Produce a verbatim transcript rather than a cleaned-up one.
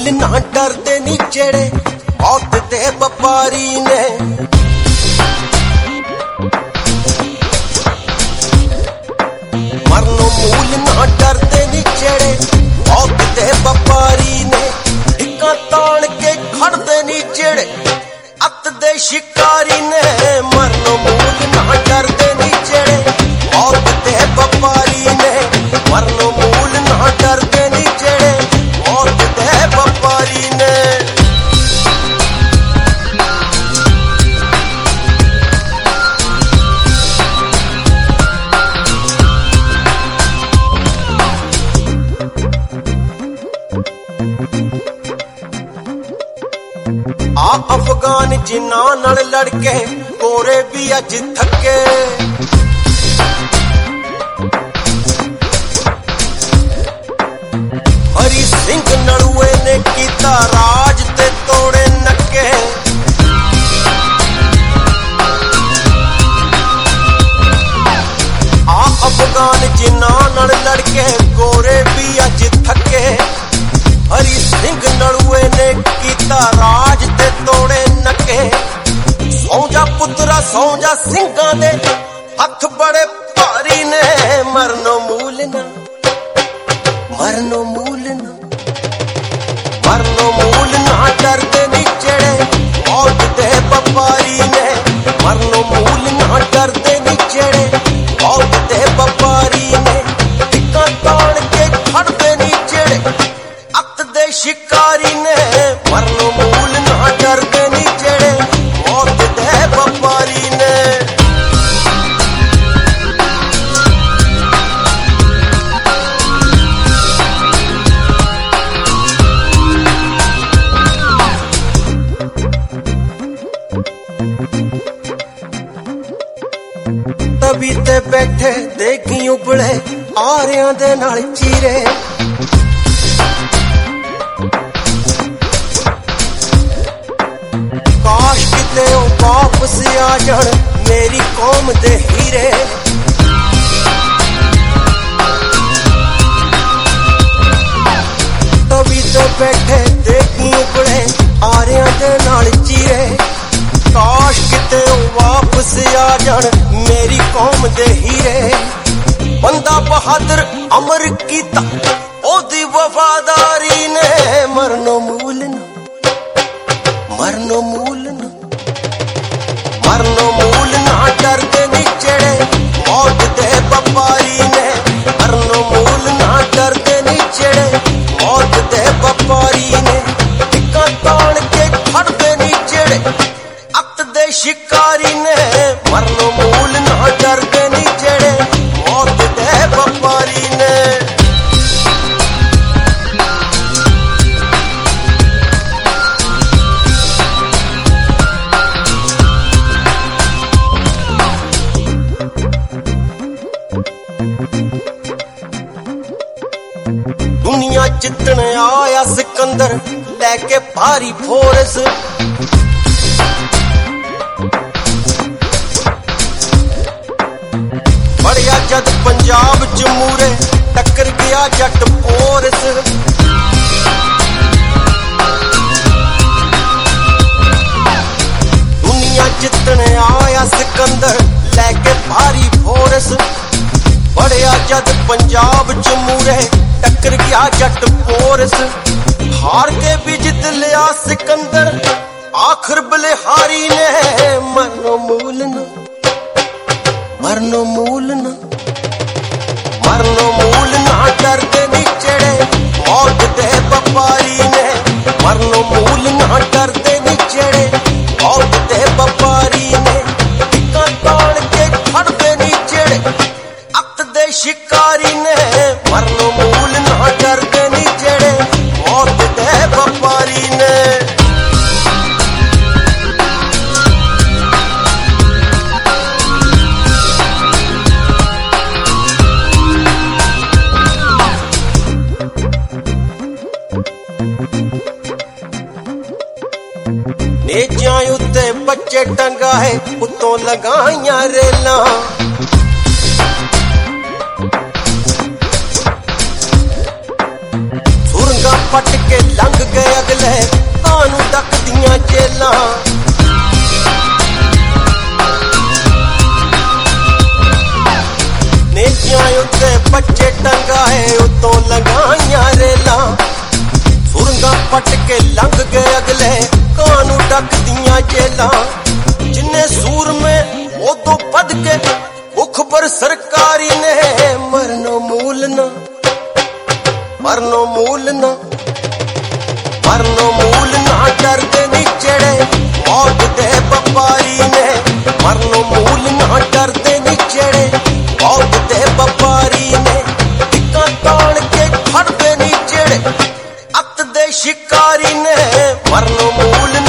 ना डरदे नी जेड़े मौत दे व्यापारी ने। मरनो मूल ना डरदे नी जेड़े मौत दे व्यापारी ने। इक्का तान के खड़दे नी जेड़े अत दे शिकारी ने। मरनो मूल ना डरदे नी जेड़े मौत दे व्यापारी ने। मरनो मूल ना डरदे नी जेड़े मौत दे व्यापारी ने। आ अफगान जिन्ना नाल लड़के गोरे भी अज थके। हरी सिंह नलुए ने कीता राज ते तोड़े नके। आ अफगान जिन्ना नाल लड़के गोरे भी अज थके। हरी सिंह नलुए ने कीता राज ते तोड़े नके। सौजा पुत्रा सौजा सिंघां दे हथ बड़े भारी ने। मरनो मूल ना मरनो मूल ना मरनो मूल ना डरदे नी जेड़े मौत दे व्यापारी ने। मरनो मूल ना डरदे नी जेड़े मौत दे व्यापारी ने। इक्का तान के खड़दे नी जेड़े अत दे शिकारी ने। मरनो मूल ना डरदे नी जेड़े मौत दे व्यापारी ने। तभी ते बैठे देखी उबले आरियां दे नाल चीरे। काश किते ओ वापस आ जान मेरी कौम दे हीरे। तभी तो बैठे देखी उबले आरियां दे नाल चीरे। काश किते ओ वापस आ जान मेरी कौम दे हीरे। बंदा बहादुर अमर कीता ओदी वफादारी ने। मरनो मूल ना मरनो मूल ना मरनो मूल ना डरदे नी जेड़े मौत दे व्यापारी ने। मरनो मूल ना डरदे नी जेड़े मौत दे व्यापारी ने। इक्का तान के खड़दे नी जेड़े अत दे शिकारी ने। मरनो मूल ना डरदे नी जेड़े मौत दे व्यापारी ने। दुनिया जितने आया सिकंदर लेके भारी फोर्स। बड़िया जद पंजाब च मूरे टक्कर गया जट पोरस। दुनिया जितने आया सिकंदर लेके भारी फोर्स। बड़िया जद पंजाब च मूरे टक्कर गया जट पोरस। हार के भी जित लिया सिकंदर आखिर बलिहारी ने। मरनो मूल ना मरनो मूल ना मरनो मूल ना डरदे नी जेड़े मौत दे व्यापारी ने। मरनो मूल ना डरदे नी जेड़े मौत दे व्यापारी ने। इक्का तान के खड़दे नी जेड़े अत दे शिकारी ने। मरनो मूल ना डरदे नी जेड़े मौत दे व्यापारी ने। नेजियां उत्ते बच्चे टंगा है उत्तों लगाइयां रेला। सुरंगा पट के लंघ गए जेलां जिन्ने सूर में वो तो पद के मुखबर सरकारी ने मरनो मूल ना मरनो मूल ना मरनो मूल ना डरदे नी जेड़े मौत दे व्यापारी ने मरनो मूल ना डरदे नी जेड़े मौत दे व्यापारी ने टिक्का तान के खड़दे नी जेड़े अत दे शिकारी ने मरनो मूल